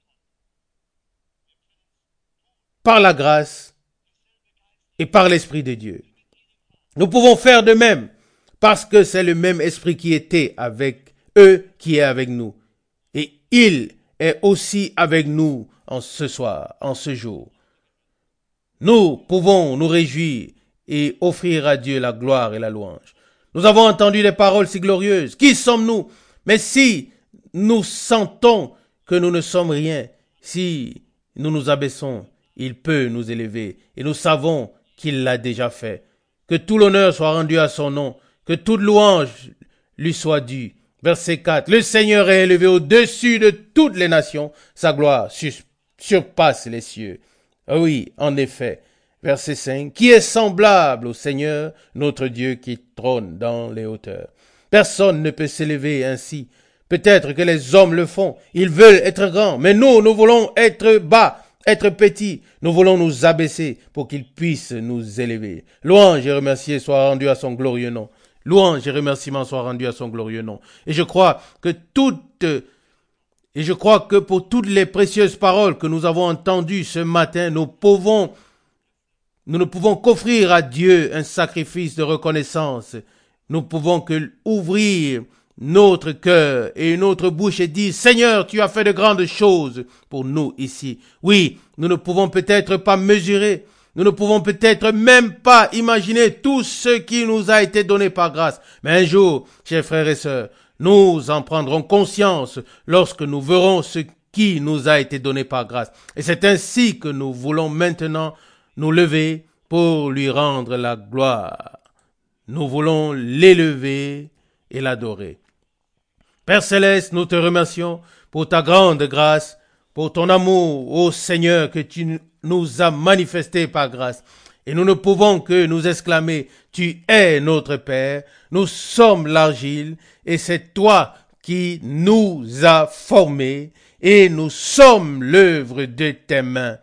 par la grâce et par l'Esprit de Dieu. Nous pouvons faire de même parce que c'est le même Esprit qui était avec eux qui est avec nous. Et il est aussi avec nous en ce soir, en ce jour. Nous pouvons nous réjouir et offrir à Dieu la gloire et la louange. Nous avons entendu des paroles si glorieuses. Qui sommes-nous? Mais si nous sentons que nous ne sommes rien, si nous nous abaissons, il peut nous élever. Et nous savons qu'il l'a déjà fait. Que tout l'honneur soit rendu à son nom. Que toute louange lui soit due. Verset quatre. Le Seigneur est élevé au-dessus de toutes les nations. Sa gloire surpasse les cieux. Oui, en effet. Verset cinq. Qui est semblable au Seigneur, notre Dieu qui trône dans les hauteurs. Personne ne peut s'élever ainsi. Peut-être que les hommes le font. Ils veulent être grands. Mais nous, nous voulons être bas, être petits. Nous voulons nous abaisser pour qu'il puisse nous élever. Louange et remerciement soient rendus à son glorieux nom. Louange et remerciement soient rendus à son glorieux nom. Et je crois que toutes, et je crois que pour toutes les précieuses paroles que nous avons entendues ce matin, nous pouvons, nous ne pouvons qu'offrir à Dieu un sacrifice de reconnaissance. Nous pouvons que ouvrir notre cœur et notre bouche et dire, Seigneur, tu as fait de grandes choses pour nous ici. Oui, nous ne pouvons peut-être pas mesurer. Nous ne pouvons peut-être même pas imaginer tout ce qui nous a été donné par grâce. Mais un jour, chers frères et sœurs, nous en prendrons conscience lorsque nous verrons ce qui nous a été donné par grâce. Et c'est ainsi que nous voulons maintenant nous lever pour lui rendre la gloire. Nous voulons l'élever et l'adorer. Père Céleste, nous te remercions pour ta grande grâce, pour ton amour, ô Seigneur, que tu nous as manifesté par grâce. Et nous ne pouvons que nous exclamer, tu es notre Père, nous sommes l'argile, et c'est toi qui nous as formés, et nous sommes l'œuvre de tes mains.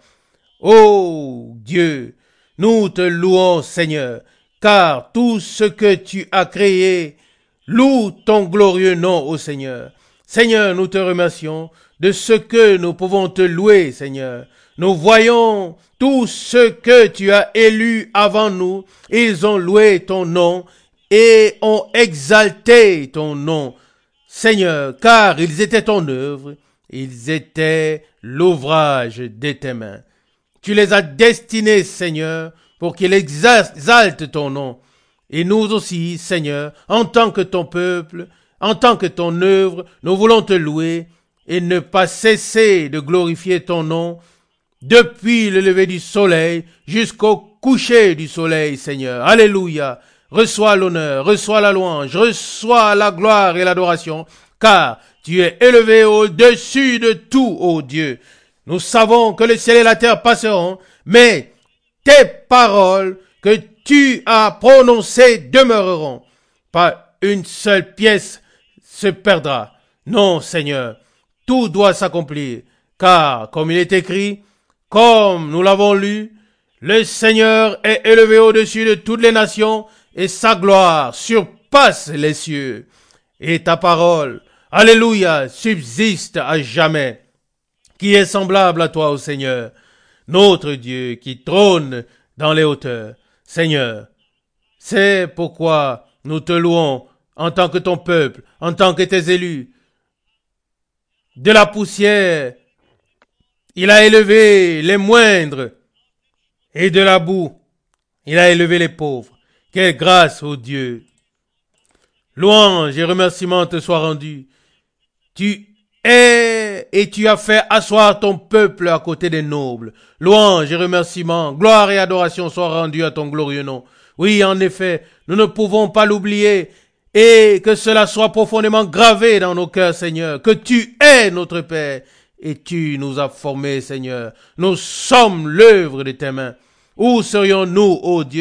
Ô Dieu, nous te louons, Seigneur, car tout ce que tu as créé, loue ton glorieux nom, ô Seigneur. Seigneur, nous te remercions de ce que nous pouvons te louer, Seigneur. Nous voyons tous ceux que tu as élus avant nous. Ils ont loué ton nom et ont exalté ton nom, Seigneur, car ils étaient ton œuvre, ils étaient l'ouvrage de tes mains. Tu les as destinés, Seigneur, pour qu'ils exaltent ton nom. Et nous aussi, Seigneur, en tant que ton peuple, en tant que ton œuvre, nous voulons te louer et ne pas cesser de glorifier ton nom depuis le lever du soleil jusqu'au coucher du soleil, Seigneur. Alléluia. Reçois l'honneur, reçois la louange, reçois la gloire et l'adoration, car tu es élevé au-dessus de tout, ô Dieu. Nous savons que le ciel et la terre passeront, mais tes paroles que tu as prononcées demeureront. Pas une seule pièce se perdra. Non, Seigneur, tout doit s'accomplir, car, comme il est écrit, comme nous l'avons lu, le Seigneur est élevé au-dessus de toutes les nations, et sa gloire surpasse les cieux. Et ta parole, alléluia, subsiste à jamais. Qui est semblable à toi, ô Seigneur, notre Dieu qui trône dans les hauteurs. Seigneur, c'est pourquoi nous te louons en tant que ton peuple, en tant que tes élus. De la poussière, il a élevé les moindres, et de la boue, il a élevé les pauvres. Quelle grâce, ô Dieu! Louange et remerciements te soient rendus. Tu es et tu as fait asseoir ton peuple à côté des nobles. Louange et remerciements, gloire et adoration soient rendus à ton glorieux nom. Oui, en effet, nous ne pouvons pas l'oublier et que cela soit profondément gravé dans nos cœurs, Seigneur, que tu es notre Père et tu nous as formés, Seigneur. Nous sommes l'œuvre de tes mains. Où serions-nous, ô Dieu,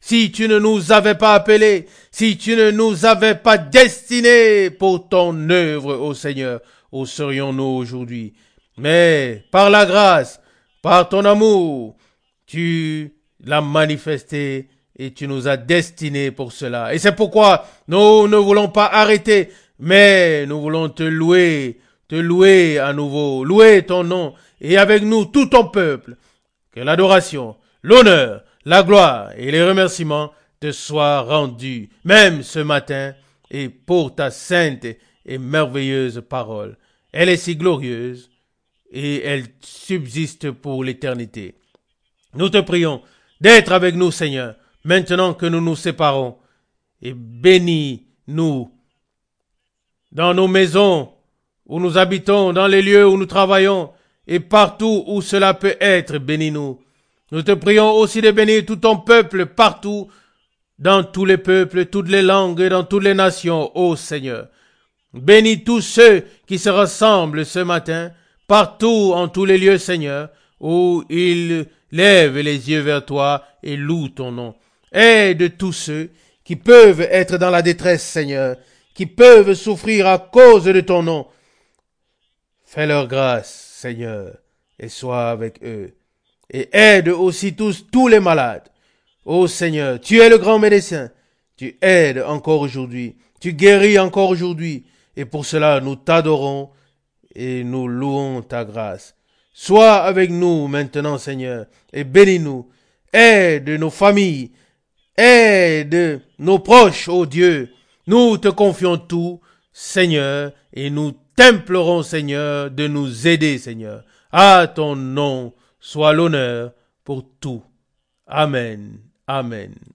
Si tu ne nous avais pas appelés, si tu ne nous avais pas destinés pour ton œuvre, ô Seigneur, où serions-nous aujourd'hui? Mais par la grâce, par ton amour, tu l'as manifesté et tu nous as destinés pour cela. Et c'est pourquoi nous ne voulons pas arrêter, mais nous voulons te louer, te louer à nouveau, louer ton nom et avec nous tout ton peuple. Que l'adoration, l'honneur, la gloire et les remerciements te soient rendus, même ce matin, et pour ta sainte et merveilleuse parole. Elle est si glorieuse et elle subsiste pour l'éternité. Nous te prions d'être avec nous, Seigneur, maintenant que nous nous séparons, et bénis-nous dans nos maisons où nous habitons, dans les lieux où nous travaillons, et partout où cela peut être, bénis-nous. Nous te prions aussi de bénir tout ton peuple partout, dans tous les peuples, toutes les langues et dans toutes les nations, ô Seigneur. Bénis tous ceux qui se rassemblent ce matin, partout en tous les lieux, Seigneur, où ils lèvent les yeux vers toi et louent ton nom. Aide tous ceux qui peuvent être dans la détresse, Seigneur, qui peuvent souffrir à cause de ton nom. Fais leur grâce, Seigneur, et sois avec eux. Et aide aussi tous, tous les malades. Ô Seigneur, tu es le grand médecin. Tu aides encore aujourd'hui. Tu guéris encore aujourd'hui. Et pour cela, nous t'adorons et nous louons ta grâce. Sois avec nous maintenant, Seigneur, et bénis-nous. Aide nos familles. Aide nos proches, ô Dieu. Nous te confions tout, Seigneur, et nous t'implorons, Seigneur, de nous aider, Seigneur. À ton nom soit l'honneur pour tout. Amen. Amen.